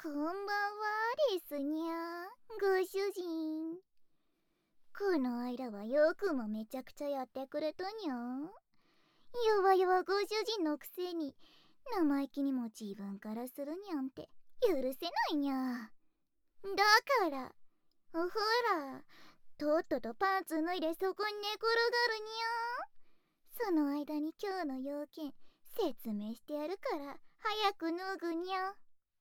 こんばんはですにゃ、ご主人。この間はよくもめちゃくちゃやってくれたにゃ。弱々ご主人のくせに生意気にも自分からするにゃんて許せないにゃ。だからほら、とっととパンツ脱いでそこに寝転がるにゃ。その間に今日の要件説明してやるから早く脱ぐにゃ。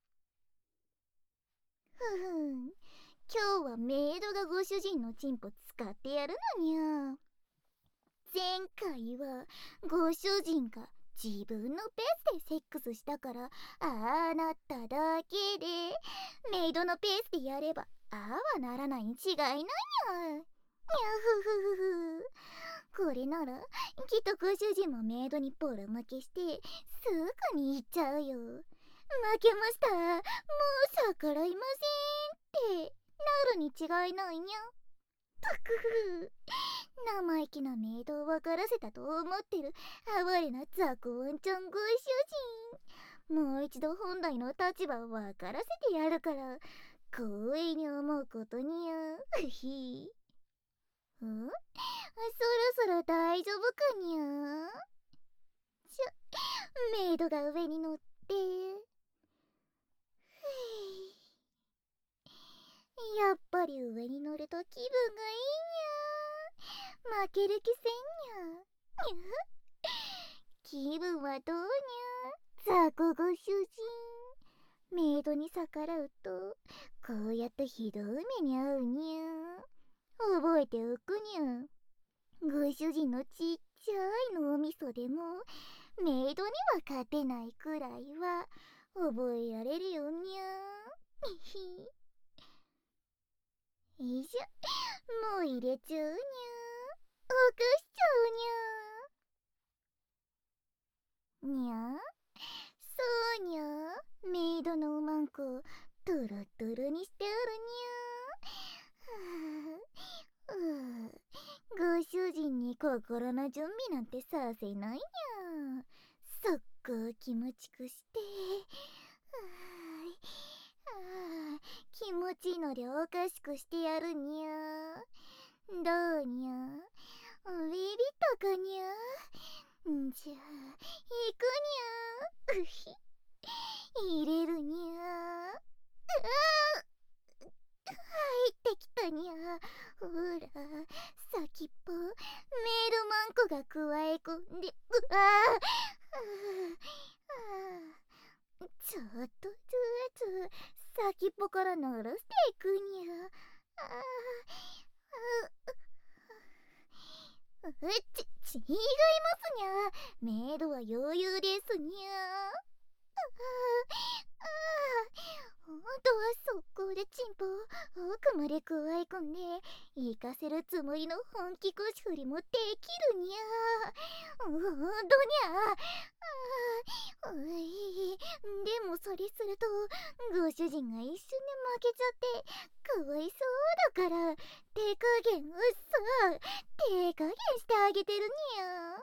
ふふん、今日はメイドがご主人のチンポ使ってやるのにゃ。前回はご主人が自分のペースでセックスしたからああなっただけで、メイドのペースでやればああはならないに違いないにゃ。にゃふふふふ。これならきっとご主人もメイドにボロ負けしてすぐに行っちゃうよ。負けました、もう逆らいませんってなるに違いないにゃ。ぷくふ、生意気なメイドを分からせたと思ってる哀れなザコワンちゃんご主人。もう一度本来の立場を分からせてやるから光栄に思うことにゃ。ふひ。そろそろ大丈夫かにゃ。メイドが上に乗って。やっぱり上に乗ると気分がいいにゃ。負ける気せんにゃ。にゃ。気分はどうにゃ、ザコご主人。メイドに逆らうとこうやってひどい目に遭うにゃ。覚えておくにゃ。ご主人のちっちゃい脳みそでもメイドには勝てないくらいは覚えられるよにゃ。みひ。よいしょ、もう入れちゃうにゃ。起こしちゃうにゃ。にゃ。そうにゃ、メイドのおまんこをトロトロにしてあるにゃ。ご主人に心の準備なんてさせないにゃ。そっこ気持ちくして、気持ちいいのでおかしくしてやるにゃ。どうにゃ、ビビったかにゃ。じゃあ行くにゃ。うひ、入れるにゃ。入ってきたにゃ。ほら、先っぽメールマンコがくわえ込んで、ちょっとずつ先っぽから鳴らしていくにゃ。違いますにゃ。メイドは余裕ですにゃ。本当は速攻でチンポを奥までくわえ込んで行かせるつもりの本気腰振りもできるにゃ。ほんとにゃ。でもそれするとご主人が一瞬で負けちゃってかわいそうだから手加減を手加減してあげてるにゃ。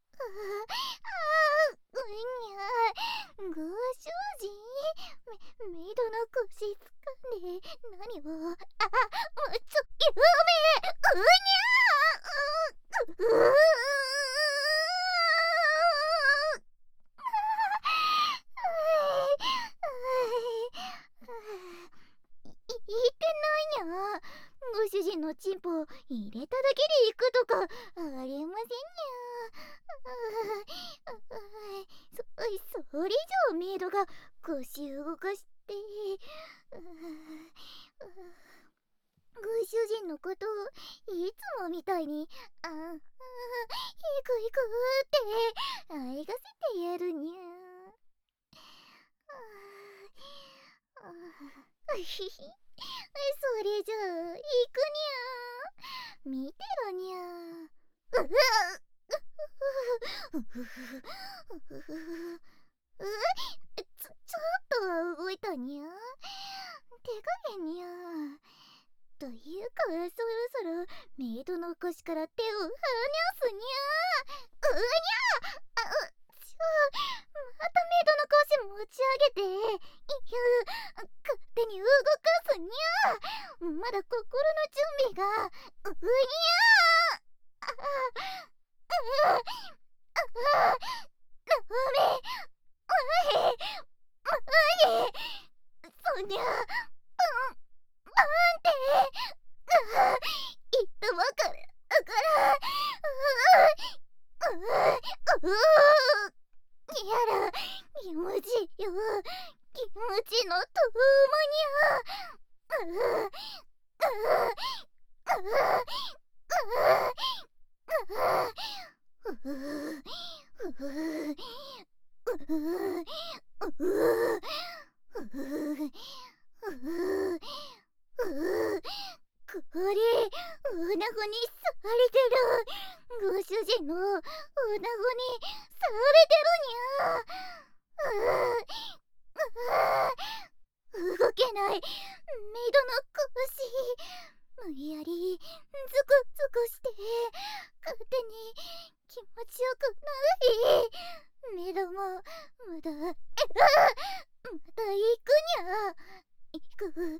ご主人、メイドの腰掴んで何をやめ言ってないにゃ。ご主人のチンポを入れただけで行くとかありませんにゃ。それじゃあメイドが腰動かしてご主人のことをいつもみたいに行くって愛がせてやるにゃ。それじゃあ行くにゃ。見てろにゃ。ちょっとは動いたにゃ。手加減にゃ。というかそろそろメイドの腰から手を離すにゃ。またメイドの腰持ち上げてやら気持ちよ、気持ちのともにゃ。これ、うなごにされてる。ご主人のうなごにされてるにゃ。動けないメイドの腰、無理やりズクズクして勝手に気持ちよくない。メイドもまだ行くにゃ。行くにゃ。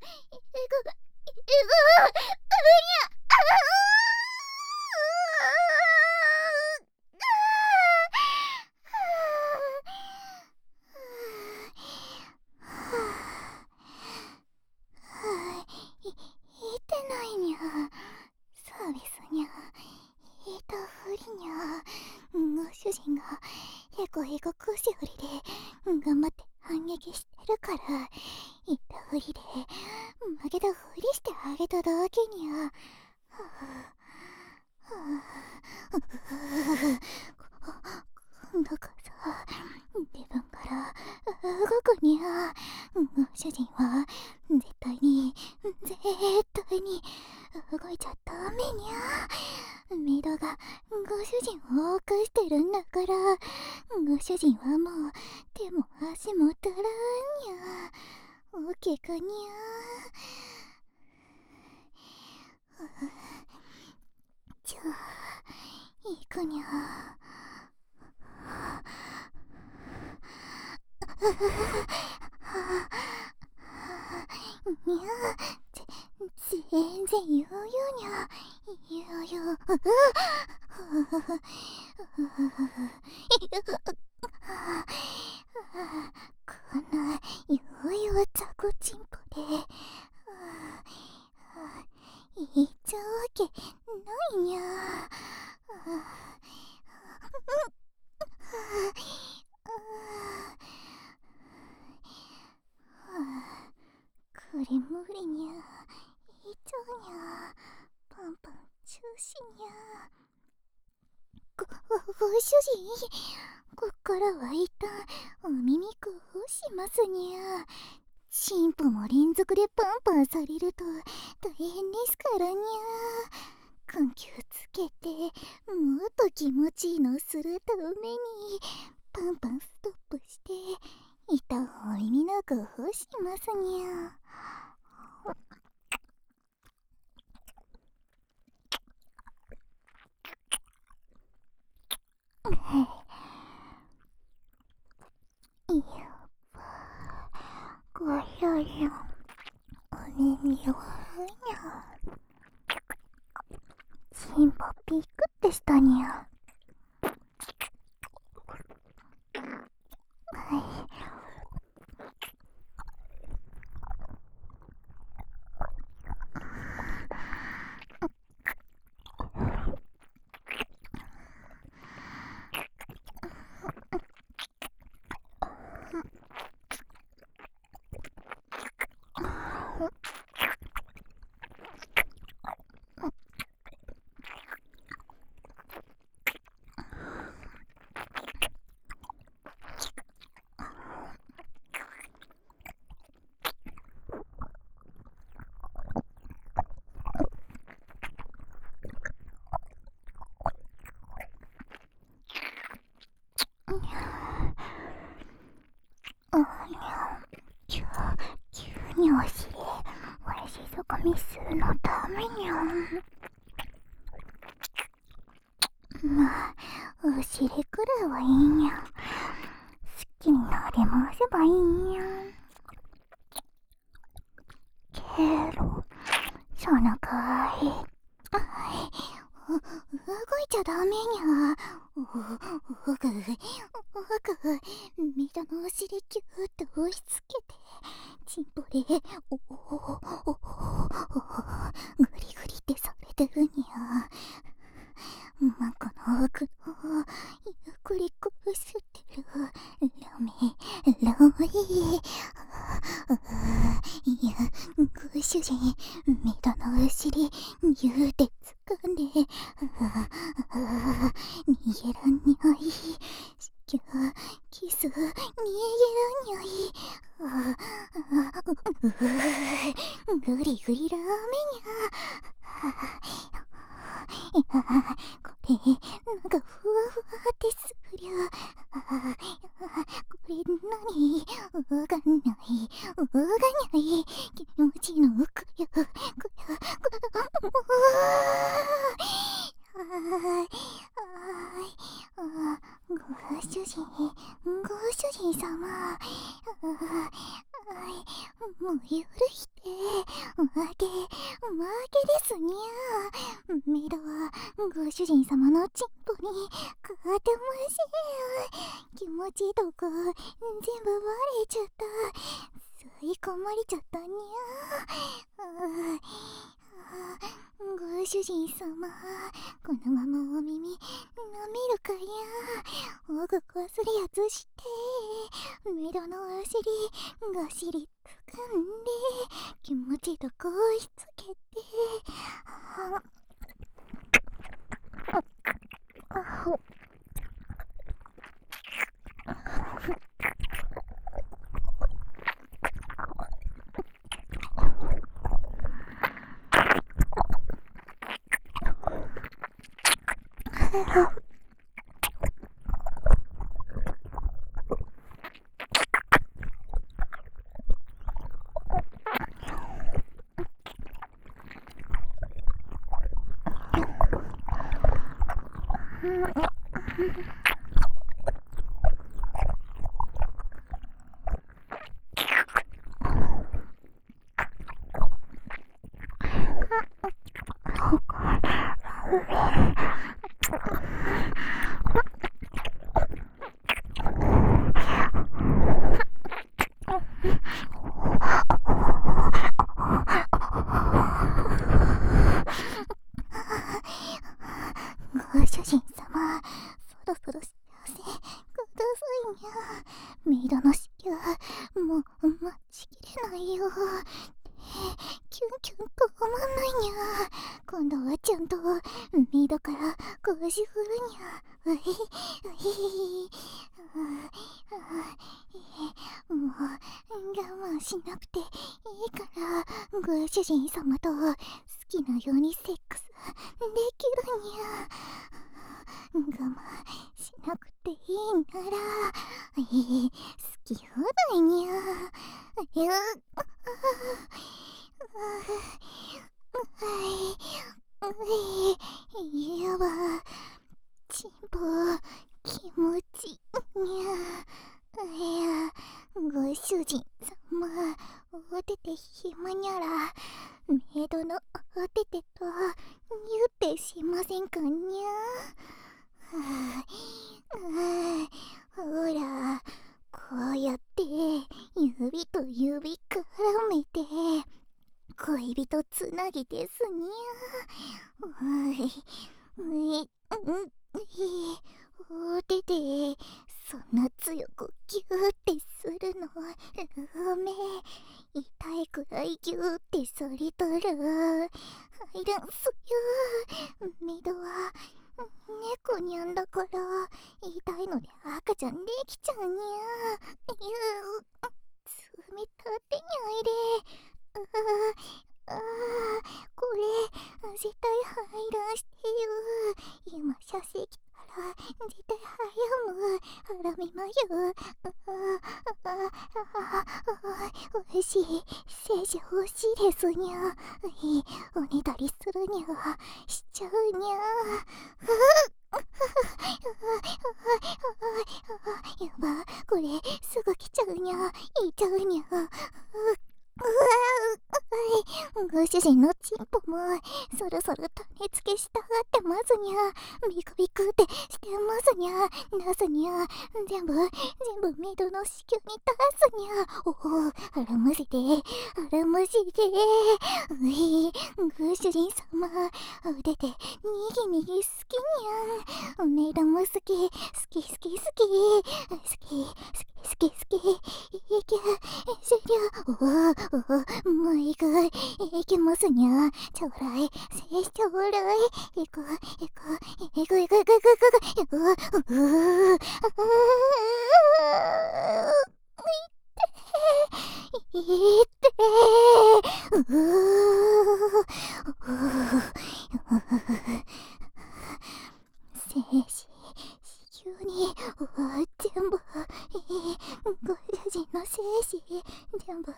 いてないにゃ。そうですにゃ。いたふりにゃ。ご主人がへこへこ腰振りで頑張って反撃してるから、いたふりで負けたふりしてあげただけにゃ。今度こそ自分から動くにゃ。ご主人は絶対に動いちゃダメにゃ。メイドがご主人を犯してるんだから、ご主人はもう手も足も足らんにゃ。お怪我にゃ。じゃあ行くにゃ。にゃ。全然言うよにゃ。言うよ。このゆうゆうザコチンポで言っちゃうわけないにゃ。これ無理にゃ。言っちゃうにゃ。パンパン中止にゃ。ご主人、こっからは一旦お耳こうしますにゃ。チンポも連続でパンパンされると大変ですからにゃ。緩急つけてもっと気持ちいいのするためにパンパンストップして一旦お耳のこうしますにゃ。いやご主人、お耳をふにゃ。チンポピクってしたにゃ。はい。急にお尻わしそこみするのためにゃ。まあお尻くらいはいいにゃ。好きになり回せばいいにゃ。けどそのかい動いちゃダメにゃ。メイドのお尻キューッと押し付けてチンポでグリグリってされてるにゃ。マコの奥のゆっくり腰キス、にえげるにゃい。ぐりぐりラーメンや。これ、なんかふわふわってすりゃ。これ何？うがない、うがない。気持ちのくよ、くよ、ご主人、ご主人様。もう許して。負けですにゃ。メロはご主人様のチンポに勝てません。気持ちとか全部バレちゃった。吸い込まれちゃったにゃ。ご主人様、このままお耳舐めるかや。おぐこすりやつして、メロのお尻がしりつかんで、気持ちとこ押しつけて、ご主人様、そろそろ幸せくださいにゃ。メイドの子宮、もう待ちきれないよ。キュンキュンと止まんないにゃ。今度はちゃんとメイドから腰振るにゃ。うひうひ。もう我慢しなくていいから、ご主人様と好きなようにセックスできるにゃ。我慢しなくていいなら、好き放題にゃ。やば、チンポ気持ちにゃ。ご主人様、おてて暇にゃら、メイドのおててと言ってしませんかにゃ。ほら、こうやって指と指絡めて恋人つなぎですにゃ。おててそんな強くギューってするのダメ。痛いくらいギューってそりとる。入らんすよ。メイドは猫にゃんだから痛いので赤ちゃんできちゃうにゃ。冷たってにゃいで。これ絶対入らんしてよ。今射精来たら絶対早む。ハラミまよ。おいしい。精子欲しいですにゃ。おねだりするにゃ。しちゃうにゃ。やば、これすぐ来ちゃうにゃ。いっちゃうにゃ。ご主人のチンポもそろそろ種付けしたがってますにゃ。ビクビクってしてますにゃ。出すにゃ。全部メイドの子宮に出すにゃ。おお、腹むせてご主人様、腕でにぎにぎ好きにゃん。メイドも好き好き好き。いけ、終了。もう行く。行きますにゃ。将来、将来。行く、行く、行く、行く、行く、行く、行く。いって精子子宮に全部ご主人の精子全部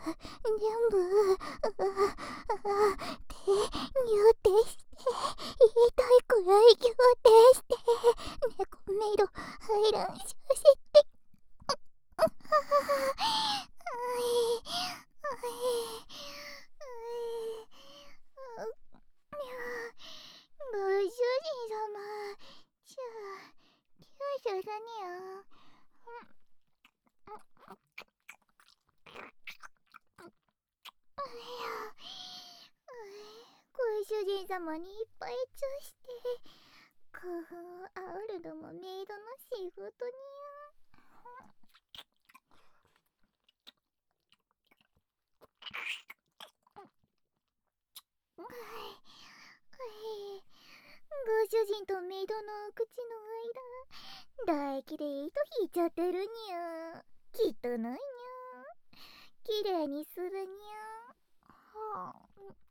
で入廷して痛いくらい入廷して猫メイド排卵させてご主人様、救助だにゃ。ご主人様にいっぱいチューして興奮を煽るのもメイドの仕事にゃ。ご主人とメイドの口の間、唾液で糸引いちゃってるにゃ。汚いにゃ。きれいにするにゃ。はあ、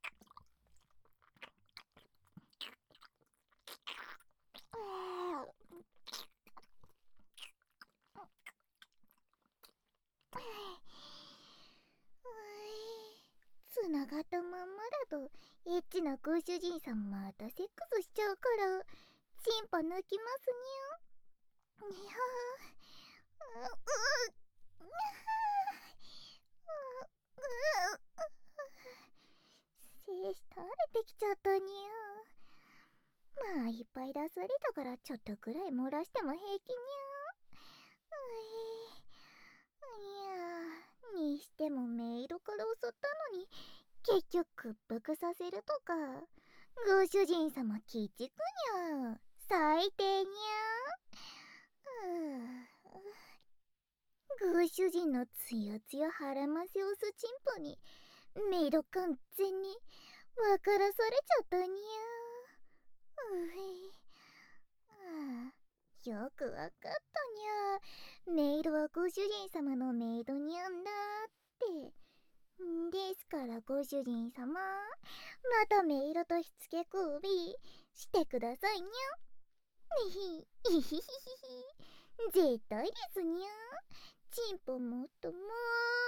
つながったまんまだとエッチなご主人さんまたセックスしちゃうからチンポ抜きますにゃ。にゃ精子垂れてきちゃったにゃ。まあいっぱい出されたからちょっとくらい漏らしても平気にゃ。にしてもメイドから襲ったのに結局屈服させるとかご主人様鬼畜にゃ。最低にゃ。ご主人のつやつや腹ませ押すチンポにメイド完全に分からされちゃったにゃ。よくわかったにゃ。メイドはご主人様のメイドにゃんだって。ですからご主人様、またメイドとしつけ首してくださいにゃ。ひひひひひ。絶対ですにゃ。チンポもっとも